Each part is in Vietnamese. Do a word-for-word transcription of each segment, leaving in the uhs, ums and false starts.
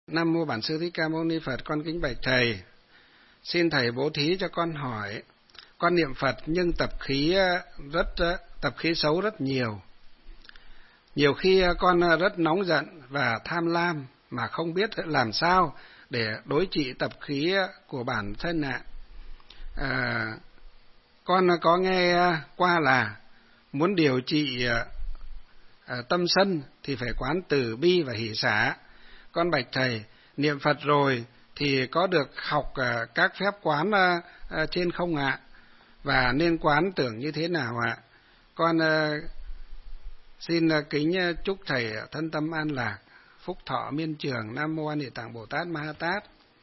Nam mô Bản Sư Thích Ca Mâu Ni Phật. Con kính bạch thầy, xin thầy bố thí cho con hỏi. Con niệm Phật nhưng tập khí rất tập khí xấu rất nhiều. Nhiều khi con rất nóng giận và tham lam mà không biết làm sao để đối trị tập khí của bản thân ạ. À, con có nghe qua là muốn điều trị à, tâm sân thì phải quán từ bi và hỷ xả. Con bạch thầy, niệm Phật rồi thì có được học uh, các phép quán uh, uh, trên không ạ? Và nên quán tưởng như thế nào ạ? Con uh, xin uh, kính uh, chúc thầy thân tâm an lạc, phúc thọ miên trường. Nam mô A Di Đà Bồ Tát Ma Ha Tát.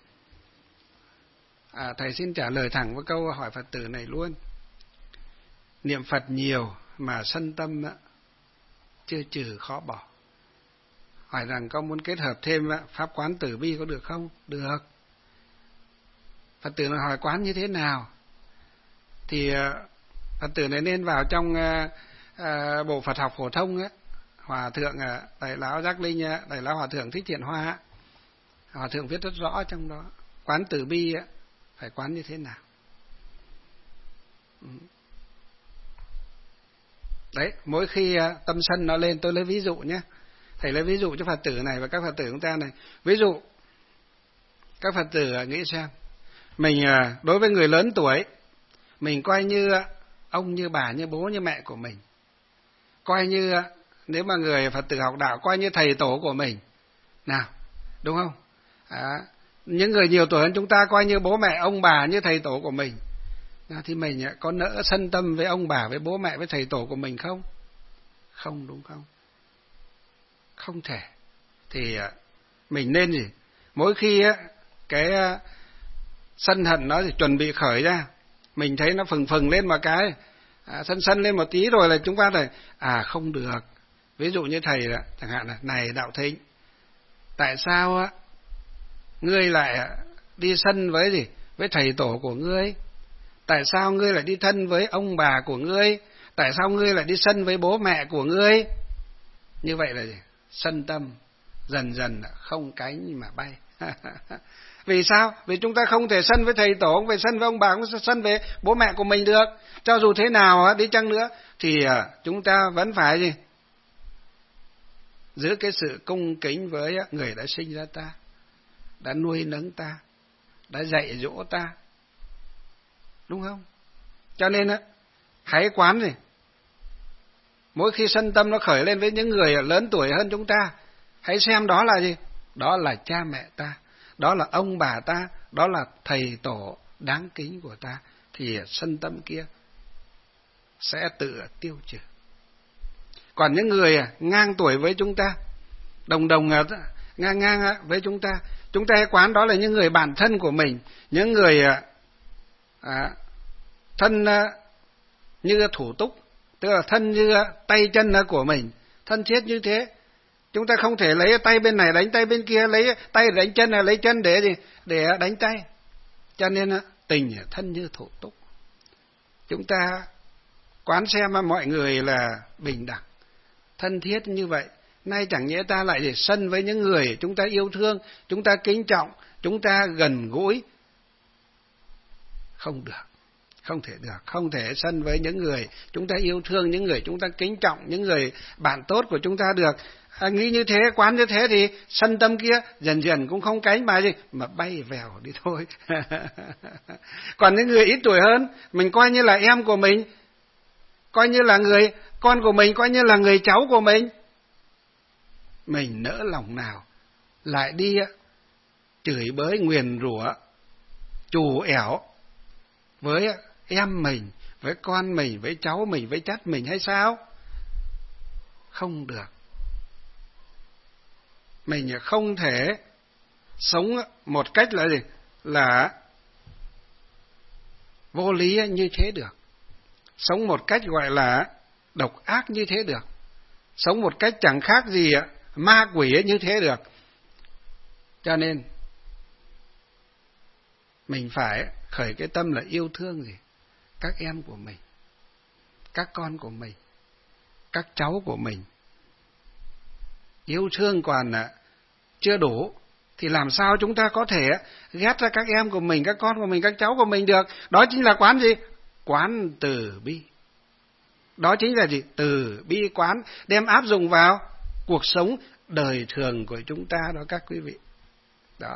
À, thầy xin trả lời thẳng với câu hỏi Phật tử này luôn. Niệm Phật nhiều mà sân tâm uh, chưa trừ khó bỏ. Hỏi rằng con muốn kết hợp thêm pháp quán tử bi có được không? Được. Phật tử này hỏi quán như thế nào? Thì Phật tử này nên vào trong uh, bộ Phật học phổ thông ấy. Hòa thượng uh, Đại lão Giác Linh, uh, Đại lão Hòa thượng Thích Thiện Hoa, Hòa thượng viết rất rõ trong đó. Quán tử bi uh, phải quán như thế nào? Đấy, mỗi khi uh, tâm sân nó lên, tôi lấy ví dụ nhé. Thầy lấy ví dụ cho Phật tử này và các Phật tử chúng ta này. Ví dụ, các Phật tử nghĩ xem, mình đối với người lớn tuổi, mình coi như ông, như bà, như bố, như mẹ của mình. Coi như, nếu mà người Phật tử học đạo, coi như thầy tổ của mình. Nào, đúng không? À, những người nhiều tuổi hơn chúng ta coi như bố mẹ, ông bà, như thầy tổ của mình. À, thì mình có nỡ sân tâm với ông bà, với bố mẹ, với thầy tổ của mình không? Không, đúng không? Không thể. Thì mình nên gì? Mỗi khi cái sân hận nó thì chuẩn bị khởi ra, mình thấy nó phừng phừng lên một cái, à, sân sân lên một tí rồi là chúng ta phải, à không được. Ví dụ như thầy là, chẳng hạn là, này Đạo Thính, tại sao á ngươi lại đi sân với gì? Với thầy tổ của ngươi? Tại sao ngươi lại đi thân với ông bà của ngươi? Tại sao ngươi lại đi sân với bố mẹ của ngươi? Như vậy là gì? Sân tâm dần dần không cánh mà bay. Vì sao? Vì chúng ta không thể sân với thầy tổ, không phải sân với ông bà, không sân với bố mẹ của mình được. Cho dù thế nào đi chăng nữa thì chúng ta vẫn phải gì? Giữ cái sự cung kính với người đã sinh ra ta, đã nuôi nấng ta, đã dạy dỗ ta, đúng không? Cho nên hãy quán gì? Mỗi khi sân tâm nó khởi lên với những người lớn tuổi hơn chúng ta, hãy xem đó là gì? Đó là cha mẹ ta, đó là ông bà ta, đó là thầy tổ đáng kính của ta. Thì sân tâm kia sẽ tự tiêu trừ. Còn những người ngang tuổi với chúng ta, đồng đồng ngang ngang với chúng ta, chúng ta hãy quán đó là những người bạn thân của mình, những người à, thân như thủ túc, tức là thân như tay chân của mình, thân thiết như thế. Chúng ta không thể lấy tay bên này đánh tay bên kia, lấy tay đánh chân này lấy chân để gì? Để đánh tay. Cho nên tình thân như thủ túc. Chúng ta quán xem mọi người là bình đẳng, thân thiết như vậy. Nay chẳng nhẽ ta lại để sân với những người chúng ta yêu thương, chúng ta kính trọng, chúng ta gần gũi. Không được. Không thể được, không thể sân với những người chúng ta yêu thương, những người chúng ta kính trọng, những người bạn tốt của chúng ta được. À, nghĩ như thế, quán như thế thì sân tâm kia dần dần cũng không cánh mà gì, mà bay vèo đi thôi. Còn những người ít tuổi hơn, mình coi như là em của mình, coi như là người con của mình, coi như là người cháu của mình. Mình nỡ lòng nào lại đi chửi bới, nguyền rủa, trù ẻo với em mình, với con mình, với cháu mình, với chắt mình hay sao? Không được. Mình không thể sống một cách là gì? Là vô lý như thế được. Sống một cách gọi là độc ác như thế được. Sống một cách chẳng khác gì ma quỷ như thế được. Cho nên mình phải khởi cái tâm là yêu thương gì? Các em của mình, các con của mình, các cháu của mình. Yêu thương còn chưa đủ, thì làm sao chúng ta có thể ghét ra các em của mình, các con của mình, các cháu của mình được? Đó chính là quán gì? Quán từ bi. Đó chính là gì? Từ bi quán, đem áp dụng vào cuộc sống đời thường của chúng ta đó các quý vị. Đó.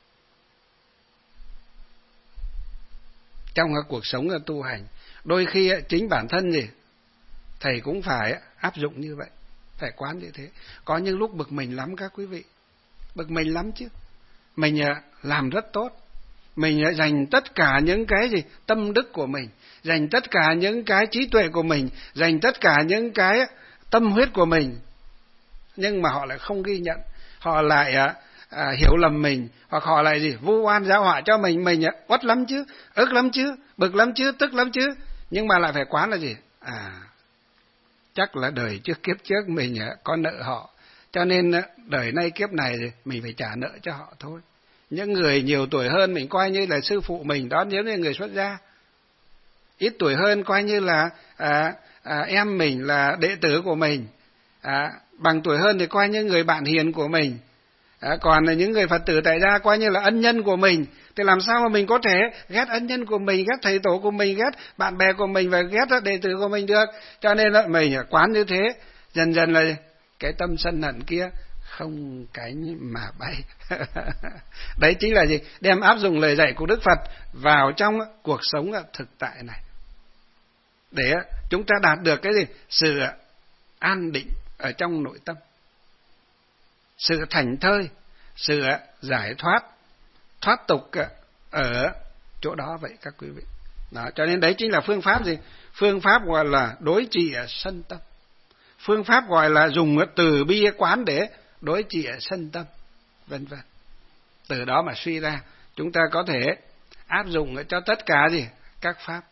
Trong cái cuộc sống tu hành, đôi khi chính bản thân gì thầy cũng phải áp dụng như vậy, phải quán như thế. Có những lúc bực mình lắm các quý vị, bực mình lắm chứ. Mình làm rất tốt, mình dành tất cả những cái gì tâm đức của mình, dành tất cả những cái trí tuệ của mình, dành tất cả những cái tâm huyết của mình, nhưng mà họ lại không ghi nhận, họ lại à, à, hiểu lầm mình, hoặc họ lại gì vu oan giáo họa cho mình. Mình uất lắm chứ, ức lắm chứ, bực lắm chứ, tức lắm chứ, nhưng mà lại phải quán là gì? À, chắc là đời trước kiếp trước mình có nợ họ, cho nên đời nay kiếp này mình phải trả nợ cho họ thôi. Những người nhiều tuổi hơn mình coi như là sư phụ mình, đó nếu như người xuất gia. Ít tuổi hơn coi như là à, à, em mình, là đệ tử của mình. À, bằng tuổi hơn thì coi như người bạn hiền của mình. À, còn là những người Phật tử tại gia coi như là ân nhân của mình. Thì làm sao mà mình có thể ghét ân nhân của mình, ghét thầy tổ của mình, ghét bạn bè của mình và ghét đệ tử của mình được? Cho nên là mình quán như thế, dần dần là cái tâm sân hận kia không cánh mà bay. Đấy chính là gì? Đem áp dụng lời dạy của Đức Phật vào trong cuộc sống thực tại này, để chúng ta đạt được cái gì? Sự an định ở trong nội tâm, sự thảnh thơi, sự giải thoát, thoát tục ở chỗ đó vậy các quý vị. Đó, cho nên đấy chính là phương pháp gì? Phương pháp gọi là đối trị sân tâm. Phương pháp gọi là dùng từ bi quán để đối trị sân tâm, vân vân. Từ đó mà suy ra chúng ta có thể áp dụng cho tất cả gì? Các pháp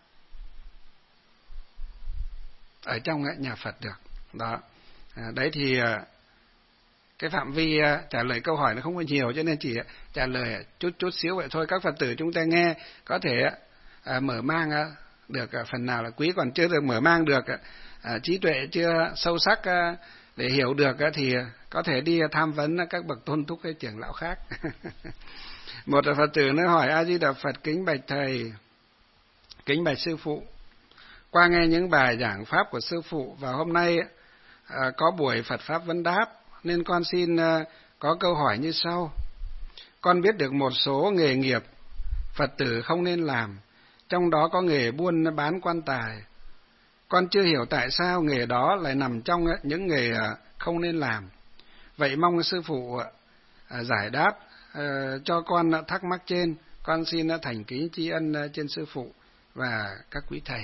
ở trong nhà Phật được. Đó. À, đấy thì cái phạm vi trả lời câu hỏi nó không có nhiều, cho nên chỉ trả lời chút chút xíu vậy thôi. Các Phật tử chúng ta nghe có thể à, mở mang được phần nào là quý, còn chưa được mở mang được à, trí tuệ chưa sâu sắc à, để hiểu được thì có thể đi tham vấn các bậc tôn túc hay trưởng lão khác. Một Phật tử nó hỏi: A Di Đà Phật, kính bạch thầy, kính bạch sư phụ, qua nghe những bài giảng pháp của sư phụ và hôm nay à, có buổi Phật pháp vấn đáp, nên con xin à, có câu hỏi như sau. Con biết được một số nghề nghiệp Phật tử không nên làm, trong đó có nghề buôn bán quan tài. Con chưa hiểu tại sao nghề đó lại nằm trong những nghề không nên làm. Vậy mong sư phụ giải đáp cho con thắc mắc trên. Con xin thành kính tri ân trên sư phụ và các quý thầy.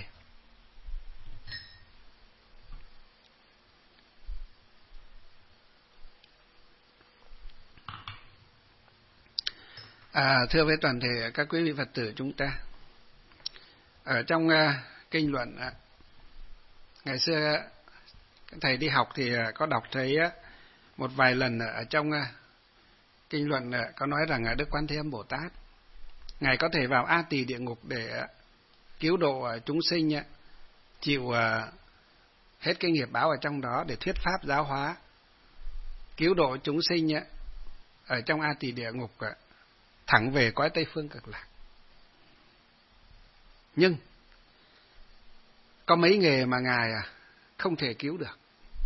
À, thưa với toàn thể các quý vị Phật tử chúng ta, ở trong uh, kinh luận, uh, ngày xưa uh, thầy đi học thì uh, có đọc thấy uh, một vài lần uh, ở trong uh, kinh luận uh, có nói rằng uh, Đức Quan Thế Âm Bồ Tát ngài có thể vào A Tỳ địa ngục để uh, cứu độ uh, chúng sinh, uh, chịu uh, hết cái nghiệp báo ở trong đó để thuyết pháp giáo hóa, cứu độ chúng sinh uh, ở trong A Tỳ địa ngục uh, thẳng về cõi Tây Phương Cực Lạc. Nhưng có mấy nghề mà ngài không thể cứu được.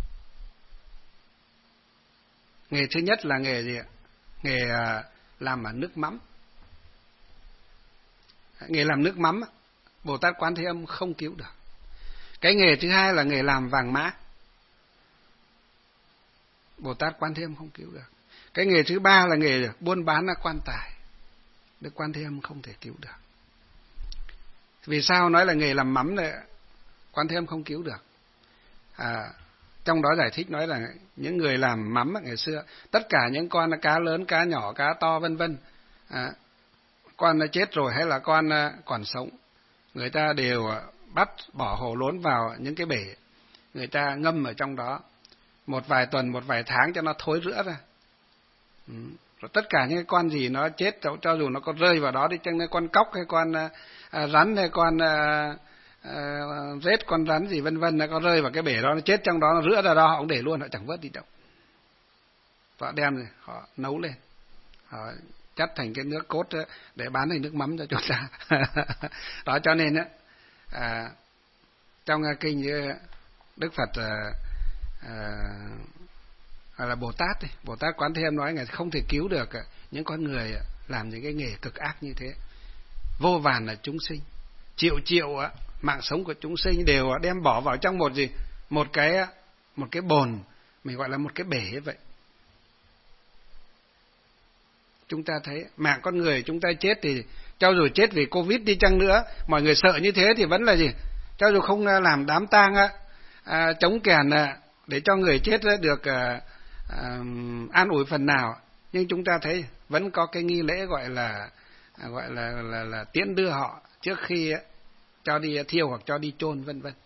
Nghề thứ nhất là nghề gì ạ? Nghề làm nước mắm. Nghề làm nước mắm Bồ Tát Quán Thế Âm không cứu được. Cái nghề thứ hai là nghề làm vàng mã, Bồ Tát Quán Thế Âm không cứu được. Cái nghề thứ ba là nghề buôn bán quan tài, Đức Quan Thế Âm không thể cứu được. Vì sao nói là nghề làm mắm này Quan Thế Âm không cứu được? À, trong đó giải thích nói là những người làm mắm ngày xưa, tất cả những con cá lớn, cá nhỏ, cá to vân vân, à, con chết rồi hay là con còn sống, người ta đều bắt bỏ hồ lốn vào những cái bể, người ta ngâm ở trong đó một vài tuần, một vài tháng cho nó thối rữa ra. Ừ. Rồi tất cả những cái con gì nó chết, cho dù nó có rơi vào đó đi chăng, con cóc hay con à, rắn hay con à, à, rết, con rắn gì vân vân, nó có rơi vào cái bể đó, nó chết trong đó, nó rữa ra đó, họ cũng để luôn, họ chẳng vớt đi đâu. Họ đem rồi, họ nấu lên, họ chất thành cái nước cốt để bán thành nước mắm cho chúng ta. Đó, cho nên á, à, trong kinh Đức Phật à, à, là Bồ Tát Bồ Tát Quán Thế Âm nói ngài không thể cứu được những con người làm những cái nghề cực ác như thế. Vô vàn là chúng sinh, triệu triệu mạng sống của chúng sinh đều đem bỏ vào trong một gì một cái một cái bồn, mình gọi là một cái bể vậy. Chúng ta thấy mạng con người chúng ta chết thì cho dù chết vì Covid đi chăng nữa, mọi người sợ như thế thì vẫn là gì, cho dù không làm đám tang à, chống kèn để cho người chết được à, à, an ủi phần nào, nhưng chúng ta thấy vẫn có cái nghi lễ gọi là à, gọi là, là, là, là tiễn đưa họ trước khi cho đi thiêu hoặc cho đi chôn vân vân.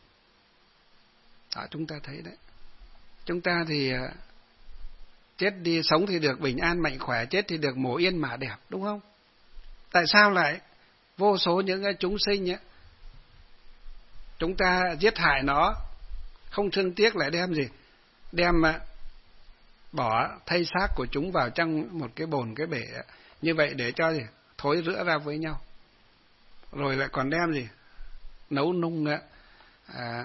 Đó, chúng ta thấy đấy. Chúng ta thì chết đi, sống thì được bình an mạnh khỏe, chết thì được mồ yên mả đẹp, đúng không? Tại sao lại vô số những chúng sinh ấy, chúng ta giết hại nó không thương tiếc, lại đem gì đem bỏ thây xác của chúng vào trong một cái bồn cái bể như vậy để cho gì thối rữa ra với nhau, rồi lại còn đem gì nấu nung à,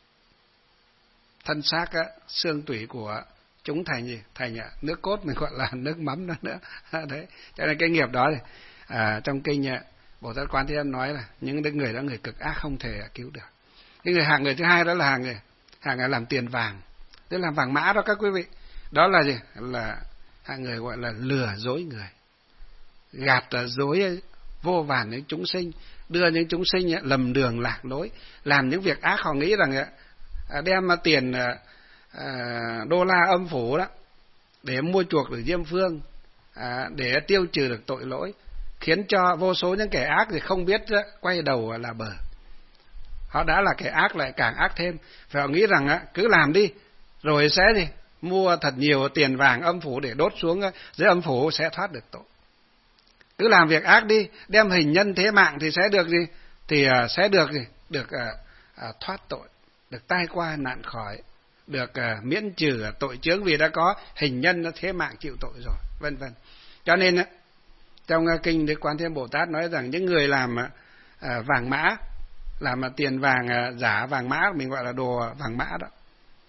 thân xác á, xương tủy của chúng thành gì thành à, nước cốt, mình gọi là nước mắm đó nữa. Đấy, cho nên cái nghiệp đó thì à, trong kinh à, Bồ Tát Quán Thế Âm nói là những người đó người cực ác không thể cứu được. Cái người hàng người thứ hai đó là hàng người hàng làm tiền vàng, tức là vàng mã đó các quý vị. Đó là gì? Là hàng người gọi là lừa dối người, gạt dối vô vàn những chúng sinh, đưa những chúng sinh lầm đường lạc lối, làm những việc ác. Họ nghĩ rằng đem tiền đô la âm phủ đó để mua chuộc được Diêm Phương, để tiêu trừ được tội lỗi, khiến cho vô số những kẻ ác thì không biết quay đầu là bờ. Họ đã là kẻ ác lại càng ác thêm, và họ nghĩ rằng cứ làm đi rồi sẽ gì mua thật nhiều tiền vàng âm phủ để đốt xuống dưới âm phủ sẽ thoát được tội. Cứ làm việc ác đi, đem hình nhân thế mạng thì sẽ được gì thì sẽ được gì được à, à, thoát tội, được tai qua nạn khỏi, được à, miễn trừ tội chướng vì đã có hình nhân thế mạng chịu tội rồi, vân vân. Cho nên trong kinh Đức Quán Thế Âm Bồ Tát nói rằng những người làm à, vàng mã, làm tiền vàng à, giả vàng mã, mình gọi là đồ vàng mã đó,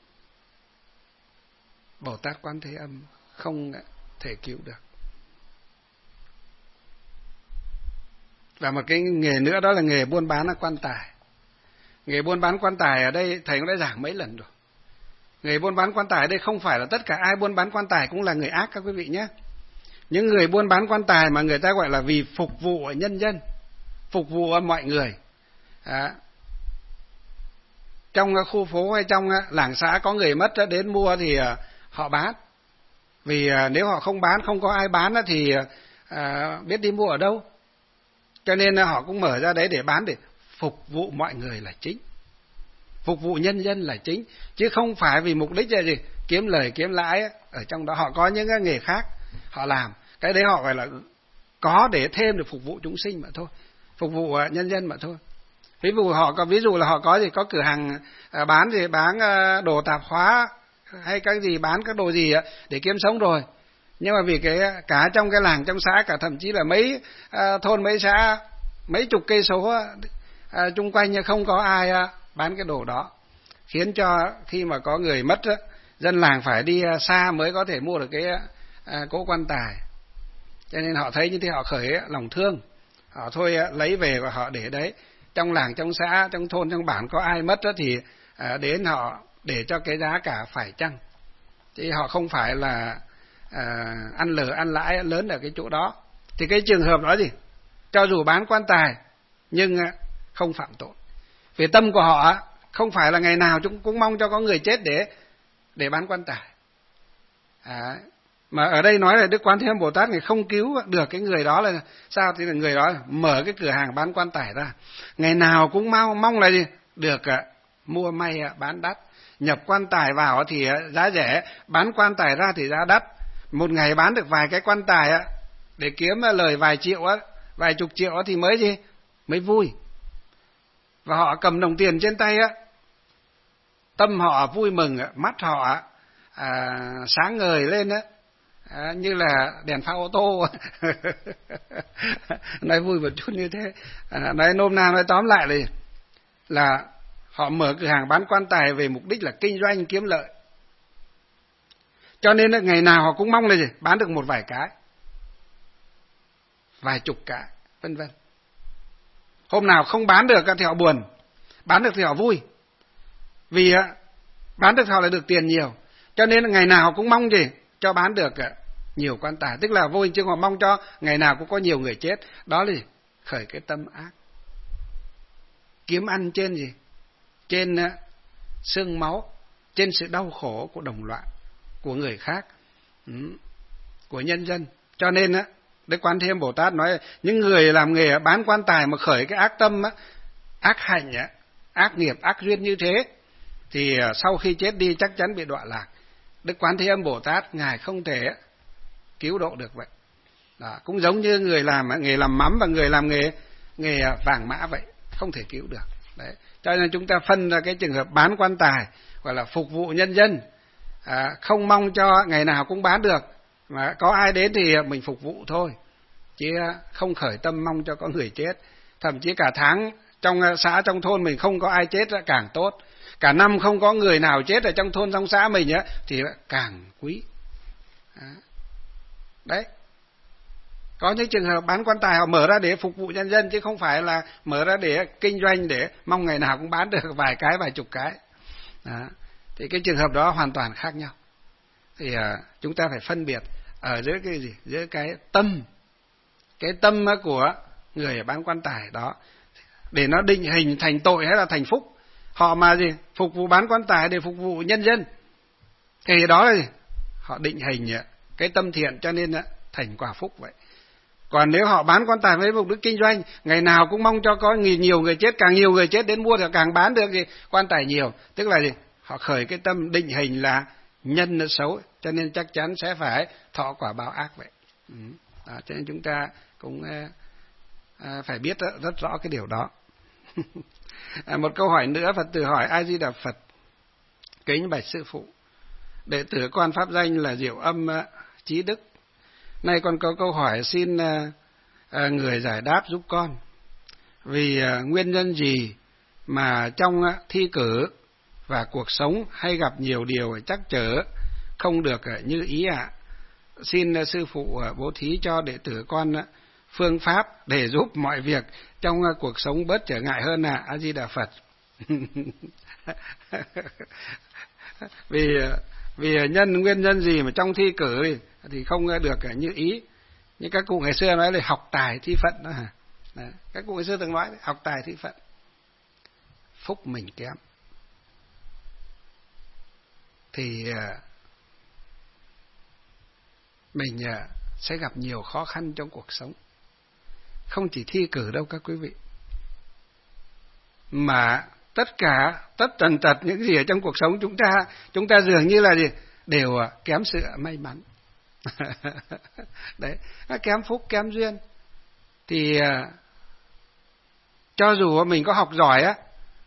Bồ Tát Quán Thế Âm không thể cứu được. Và một cái nghề nữa đó là nghề buôn bán quan tài. Nghề buôn bán quan tài ở đây thầy cũng đã giảng mấy lần rồi. Nghề buôn bán quan tài ở đây không phải là tất cả ai buôn bán quan tài cũng là người ác các quý vị nhé. Những người buôn bán quan tài mà người ta gọi là vì phục vụ nhân dân, phục vụ mọi người. À, trong khu phố hay trong làng xã có người mất đến mua thì họ bán. Vì nếu họ không bán, không có ai bán thì à, biết đi mua ở đâu. Cho nên họ cũng mở ra đấy để bán, để phục vụ mọi người là chính, phục vụ nhân dân là chính, chứ không phải vì mục đích là gì kiếm lời kiếm lãi. Ở trong đó họ có những cái nghề khác họ làm, cái đấy họ gọi là có để thêm được phục vụ chúng sinh mà thôi, phục vụ nhân dân mà thôi. Ví dụ họ có ví dụ là họ có gì có cửa hàng bán thì bán đồ tạp hóa hay cái gì, bán các đồ gì để kiếm sống rồi. Nhưng mà vì cái cả trong cái làng, trong xã, cả thậm chí là mấy à, thôn mấy xã, mấy chục cây số à, chung quanh không có ai à, bán cái đồ đó, khiến cho khi mà có người mất á, dân làng phải đi à, xa mới có thể mua được cái à, cỗ quan tài. Cho nên họ thấy như thế họ khởi lòng thương, họ thôi à, lấy về và họ để đấy. Trong làng, trong xã, trong thôn, trong bản có ai mất á, thì à, đến họ để cho cái giá cả phải chăng, chứ họ không phải là À, ăn lờ ăn lãi lớn ở cái chỗ đó. Thì cái trường hợp đó gì cho dù bán quan tài nhưng không phạm tội, vì tâm của họ không phải là ngày nào chúng cũng mong cho có người chết để để bán quan tài. À, mà ở đây nói là Đức Quán Thế Âm Bồ Tát người không cứu được cái người đó là sao? Thì là người đó mở cái cửa hàng bán quan tài ra, ngày nào cũng mong mong là gì được uh, mua may uh, bán đắt, nhập quan tài vào thì uh, giá rẻ, bán quan tài ra thì giá đắt. Một ngày bán được vài cái quan tài á, để kiếm lời vài triệu á, vài chục triệu á thì mới gì mới vui. Và họ cầm đồng tiền trên tay á, tâm họ vui mừng, mắt họ à, sáng ngời lên á, à, như là đèn pha ô tô. Nói vui một chút như thế, à, nói nôm na nói tóm lại là, là họ mở cửa hàng bán quan tài về mục đích là kinh doanh kiếm lợi, cho nên là ngày nào họ cũng mong là gì, bán được một vài cái, vài chục cái, vân vân. Hôm nào không bán được thì họ buồn, bán được thì họ vui, vì bán được họ lại được tiền nhiều, cho nên là ngày nào họ cũng mong gì cho bán được nhiều quan tài, tức là vô hình chung họ mong cho ngày nào cũng có nhiều người chết. Đó là gì? Khởi cái tâm ác, kiếm ăn trên gì, trên xương máu, trên sự đau khổ của đồng loại, của người khác, của nhân dân. Cho nên á, Đức Quan Thế Âm Bồ Tát nói những người làm nghề bán quan tài mà khởi cái ác tâm á, ác hành á, ác nghiệp, ác duyên như thế thì sau khi chết đi chắc chắn bị đọa lạc. Đức Quán Thế Âm Bồ Tát ngài không thể cứu độ được vậy. Đó, cũng giống như người làm nghề làm mắm và người làm nghề nghề vàng mã vậy, không thể cứu được. Đấy, cho nên chúng ta phân ra cái trường hợp bán quan tài gọi là phục vụ nhân dân, à, không mong cho ngày nào cũng bán được, mà có ai đến thì mình phục vụ thôi, chứ không khởi tâm mong cho có người chết. Thậm chí cả tháng trong xã trong thôn mình không có ai chết là càng tốt, cả năm không có người nào chết ở trong thôn trong xã mình á thì càng quý. Đấy, có những trường hợp bán quan tài họ mở ra để phục vụ nhân dân, chứ không phải là mở ra để kinh doanh để mong ngày nào cũng bán được vài cái, vài chục cái. Đó, thì cái trường hợp đó hoàn toàn khác nhau. Thì uh, chúng ta phải phân biệt ở giữa cái gì, giữa cái tâm, cái tâm của người bán quan tài đó, để nó định hình thành tội hay là thành phúc. Họ mà gì phục vụ bán quan tài để phục vụ nhân dân thì đó là gì? Họ định hình cái tâm thiện, cho nên thành quả phúc vậy. Còn nếu họ bán quan tài với mục đích kinh doanh, ngày nào cũng mong cho có nhiều người chết, càng nhiều người chết đến mua thì càng bán được gì quan tài nhiều, tức là gì họ khởi cái tâm định hình là nhân nó xấu, cho nên chắc chắn sẽ phải thọ quả báo ác vậy. Ừ. Đó, cho nên chúng ta cũng à, phải biết rất, rất rõ cái điều đó. À, một câu hỏi nữa, Phật tử hỏi: A Di Đà Phật, kính bạch sư phụ, đệ tử con pháp danh là Diệu Âm uh, Chí Đức. Nay con có câu hỏi xin uh, uh, người giải đáp giúp con. Vì uh, nguyên nhân gì mà trong uh, thi cử và cuộc sống hay gặp nhiều điều trắc trở không được uh, như ý ạ? À? Xin uh, sư phụ uh, bố thí cho đệ tử con uh, phương pháp để giúp mọi việc trong uh, cuộc sống bớt trở ngại hơn ạ. À? A Di Đà Phật. Vì vì nhân nguyên nhân gì mà trong thi cử thì, thì không được như ý. Như các cụ ngày xưa nói là học tài thi phận đó hả? Đấy, các cụ ngày xưa từng nói học tài thi phận. Phúc mình kém thì mình sẽ gặp nhiều khó khăn trong cuộc sống. Không chỉ thi cử đâu các quý vị, mà tất cả tất tần tật những gì ở trong cuộc sống chúng ta chúng ta dường như là gì đều kém sự may mắn. Đấy, kém phúc, kém duyên. Thì cho dù mình có học giỏi á,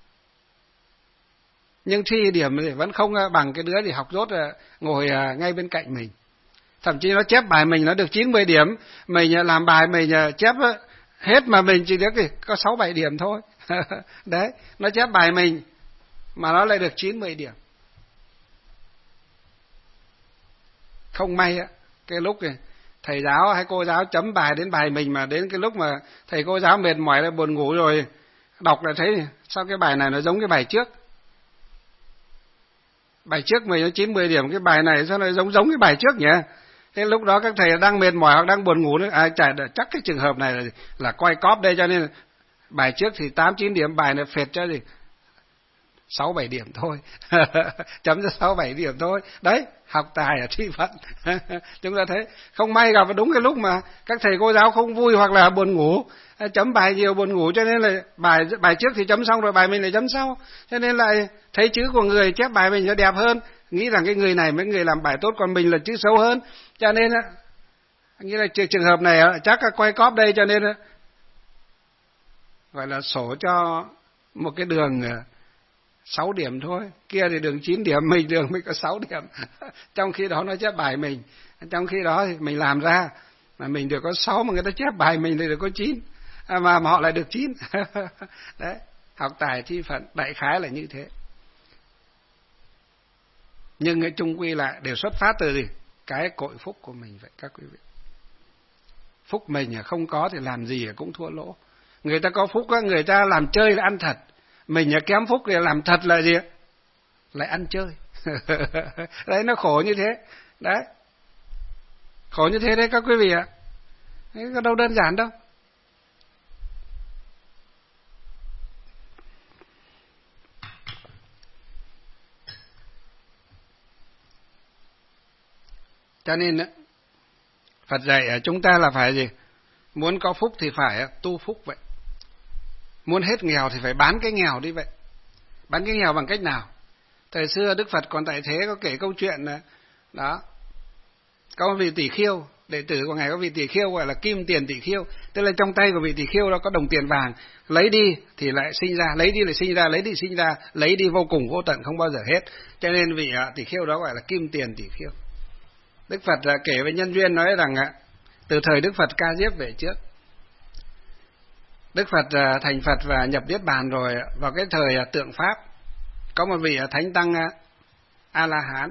nhưng thi điểm thì vẫn không bằng cái đứa thì học dốt ngồi ngay bên cạnh mình. Thậm chí nó chép bài mình nó được chín mươi điểm, mình làm bài mình chép hết mà mình chỉ được có sáu bảy điểm thôi. Đấy, nó chép bài mình mà nó lại được chín mươi điểm. Không may á, cái lúc này thầy giáo hay cô giáo chấm bài đến bài mình, mà đến cái lúc mà thầy cô giáo mệt mỏi lại buồn ngủ rồi đọc lại thấy sao cái bài này nó giống cái bài trước. Bài trước mình nó chín mươi điểm, cái bài này sao nó giống giống cái bài trước nhỉ? Thế lúc đó các thầy đang mệt mỏi hoặc đang buồn ngủ nữa, à, chả, chắc cái trường hợp này là, là quay cóp đây, cho nên bài trước thì tám chín điểm, bài này phệt cho gì sáu bảy điểm thôi. Chấm cho sáu bảy điểm thôi. Đấy, học tài ở thi phận. Chúng ta thấy không may gặp đúng cái lúc mà các thầy cô giáo không vui hoặc là buồn ngủ, chấm bài nhiều buồn ngủ, cho nên là bài bài trước thì chấm xong rồi bài mình lại chấm sau, cho nên lại thấy chữ của người chép bài mình nó đẹp hơn, nghĩ rằng cái người này mấy người làm bài tốt, còn mình là chữ xấu hơn, cho nên nghĩ là trường hợp này chắc là quay cóp đây, cho nên gọi là sổ cho một cái đường sáu điểm thôi, kia thì được chín điểm, mình được mới có sáu điểm. Trong khi đó nó chép bài mình, trong khi đó thì mình làm ra mà mình được có sáu mà người ta chép bài mình thì được có chín, à, mà, mà họ lại được chín. Đấy, học tài thi phận đại khái là như thế. Nhưng cái chung quy lại đều xuất phát từ gì? Cái cội phúc của mình vậy các quý vị. Phúc mình không có thì làm gì cũng thua lỗ. Người ta có phúc á, người ta làm chơi là ăn thật. Mình kém phúc thì làm thật là gì? Lại ăn chơi. Đấy, nó khổ như thế. Đấy. Khổ như thế đấy các quý vị ạ. Đấy, có đâu đơn giản đâu. Cho nên Phật dạy chúng ta là phải gì? Muốn có phúc thì phải tu phúc vậy. Muốn hết nghèo thì phải bán cái nghèo đi vậy. Bán cái nghèo bằng cách nào? Thời xưa Đức Phật còn tại thế có kể câu chuyện đó. Có một vị tỷ khiêu, đệ tử của ngài có vị tỷ khiêu gọi là kim tiền tỷ khiêu, tức là trong tay của vị tỷ khiêu đó có đồng tiền vàng, lấy đi thì lại sinh ra, lấy đi lại sinh ra, lấy đi sinh ra, lấy đi vô cùng vô tận không bao giờ hết. Cho nên vị tỷ khiêu đó gọi là kim tiền tỷ khiêu. Đức Phật kể với nhân duyên nói rằng từ thời Đức Phật Ca Diếp về trước, Đức Phật thành Phật và nhập Niết Bàn rồi, vào cái thời tượng Pháp, có một vị Thánh Tăng A-la-hán.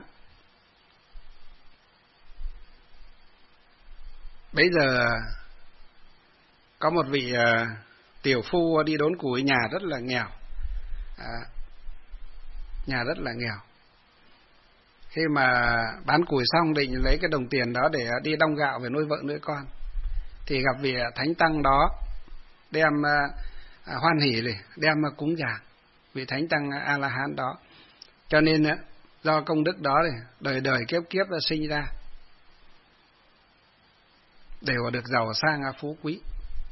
Bây giờ có một vị tiểu phu đi đốn củi, nhà rất là nghèo, à, nhà rất là nghèo. Khi mà bán củi xong định lấy cái đồng tiền đó để đi đong gạo về nuôi vợ nuôi con, thì gặp vị Thánh Tăng đó đem à, hoan hỉ này, đem cúng dường vị Thánh Tăng A-la-hán đó. Cho nên do công đức đó này, đời đời kiếp kiếp đã sinh ra đều được giàu sang phú quý,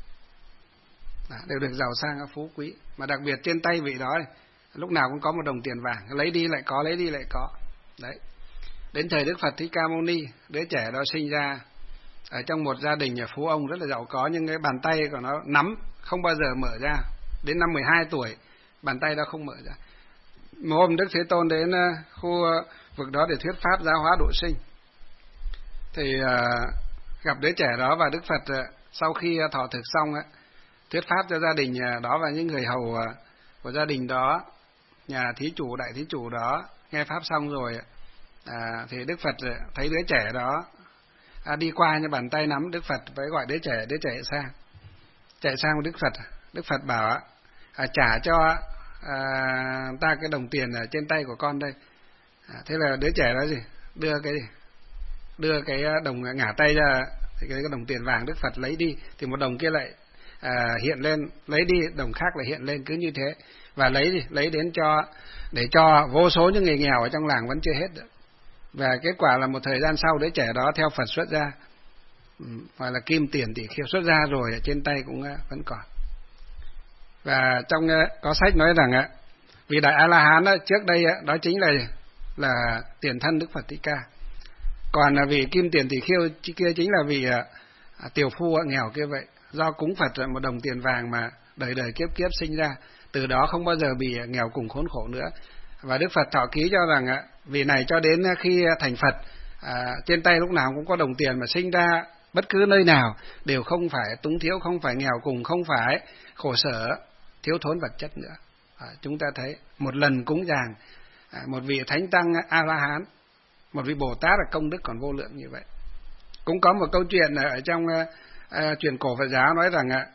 đều được giàu sang phú quý. Mà đặc biệt trên tay vị đó này, lúc nào cũng có một đồng tiền vàng, lấy đi lại có, lấy đi lại có. Đấy. Đến thời Đức Phật Thích Ca Mâu Ni, đứa trẻ đó sinh ra ở trong một gia đình phú ông rất là giàu có, nhưng cái bàn tay của nó nắm không bao giờ mở ra. Đến năm mười hai tuổi, bàn tay đó không mở ra. Một hôm Đức Thế Tôn đến khu vực đó để thuyết pháp giáo hóa độ sinh, thì uh, gặp đứa trẻ đó, và Đức Phật uh, sau khi thọ thực xong uh, thuyết pháp cho gia đình uh, đó và những người hầu uh, của gia đình đó, nhà thí chủ, đại thí chủ đó nghe pháp xong rồi, à, thì Đức Phật thấy đứa trẻ đó à, đi qua như bàn tay nắm, Đức Phật phải gọi đứa trẻ, đứa trẻ sang, chạy sang Đức Phật. Đức Phật bảo à, trả cho à, ta cái đồng tiền ở trên tay của con đây. À, thế là đứa trẻ đó gì đưa cái gì đưa cái đồng ngả tay ra, thì cái đồng tiền vàng Đức Phật lấy đi, thì một đồng kia lại à, hiện lên, lấy đi đồng khác lại hiện lên, cứ như thế. Và lấy gì lấy đến cho để cho vô số những người nghèo ở trong làng vẫn chưa hết được. Và kết quả là một thời gian sau, đứa trẻ đó theo Phật xuất ra, hoặc là kim tiền tỷ khiêu xuất ra rồi, ở trên tay cũng vẫn còn. Và trong có sách nói rằng vị đại A-la-hán đó, trước đây đó chính là là tiền thân Đức Phật Thích Ca. Còn vị kim tiền tỷ khiêu kia chính là vị tiểu phu nghèo kia vậy. Do cúng Phật một đồng tiền vàng mà đời đời kiếp kiếp sinh ra, từ đó không bao giờ bị nghèo cùng khốn khổ nữa. Và Đức Phật thọ ký cho rằng vì này cho đến khi thành Phật, à, trên tay lúc nào cũng có đồng tiền, mà sinh ra bất cứ nơi nào đều không phải túng thiếu, không phải nghèo cùng, không phải khổ sở thiếu thốn vật chất nữa. À, chúng ta thấy một lần cúng dường à, một vị Thánh Tăng A-la-hán, một vị Bồ Tát là công đức còn vô lượng như vậy. Cũng có một câu chuyện ở trong uh, truyền cổ Phật giáo nói rằng uh,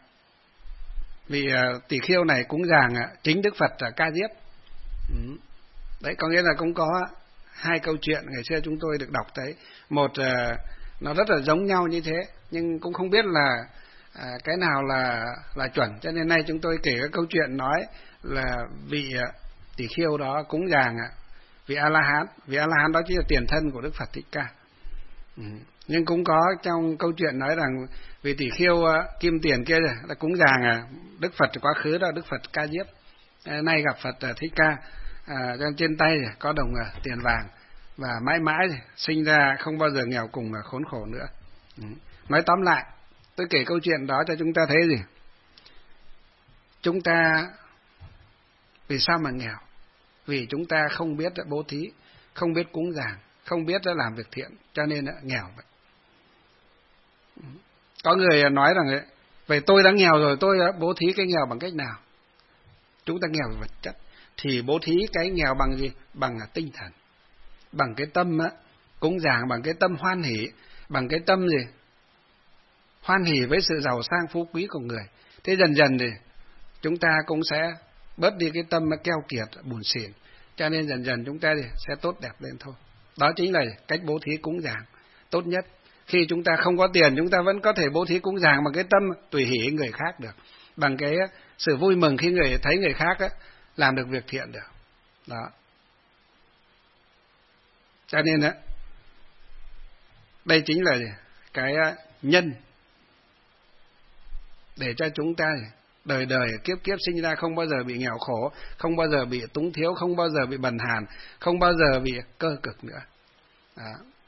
vị uh, tỷ khiêu này cúng dường uh, chính Đức Phật uh, Ca Diếp. Ừ. Đấy, có nghĩa là cũng có hai câu chuyện ngày xưa chúng tôi được đọc thấy. Một uh, nó rất là giống nhau như thế, nhưng cũng không biết là uh, cái nào là là chuẩn. Cho nên nay chúng tôi kể cái câu chuyện nói là vị uh, tỷ khiêu đó cúng dường uh, vị A-la-hán. Vị A-la-hán đó chính là tiền thân của Đức Phật Thích Ca. Ừ. Nhưng cũng có trong câu chuyện nói rằng vị tỷ khiêu uh, kim tiền kia là cúng dường uh, Đức Phật quá khứ đó, Đức Phật Ca Diếp. Uh, nay gặp Phật uh, Thích Ca, uh, trên tay uh, có đồng uh, tiền vàng, và mãi mãi uh, sinh ra không bao giờ nghèo cùng uh, khốn khổ nữa. Ừ. Nói tóm lại, tôi kể câu chuyện đó cho chúng ta thấy gì? Chúng ta vì sao mà nghèo? vì chúng ta không biết bố thí, không biết cúng dường, không biết làm việc thiện, cho nên nghèo vậy. Có người nói rằng vậy tôi đã nghèo rồi, tôi đã bố thí cái nghèo bằng cách nào? Chúng ta nghèo về vật chất, thì bố thí cái nghèo bằng gì? Bằng tinh thần, bằng cái tâm á, cúng dường, bằng cái tâm hoan hỷ, bằng cái tâm gì? Hoan hỷ với sự giàu sang phú quý của người. Thế dần dần thì chúng ta cũng sẽ bớt đi cái tâm keo kiệt, buồn xỉn, cho nên dần dần chúng ta thì sẽ tốt đẹp lên thôi. Đó chính là cách bố thí cúng dường tốt nhất. Khi chúng ta không có tiền, chúng ta vẫn có thể bố thí cúng dường bằng cái tâm tùy hỷ người khác được, bằng cái sự vui mừng khi người thấy người khác á, làm được việc thiện được. Đó. Cho nên á, đây chính là cái nhân để cho chúng ta đời đời kiếp kiếp sinh ra không bao giờ bị nghèo khổ, không bao giờ bị túng thiếu, không bao giờ bị bần hàn, không bao giờ bị cơ cực nữa. Đó.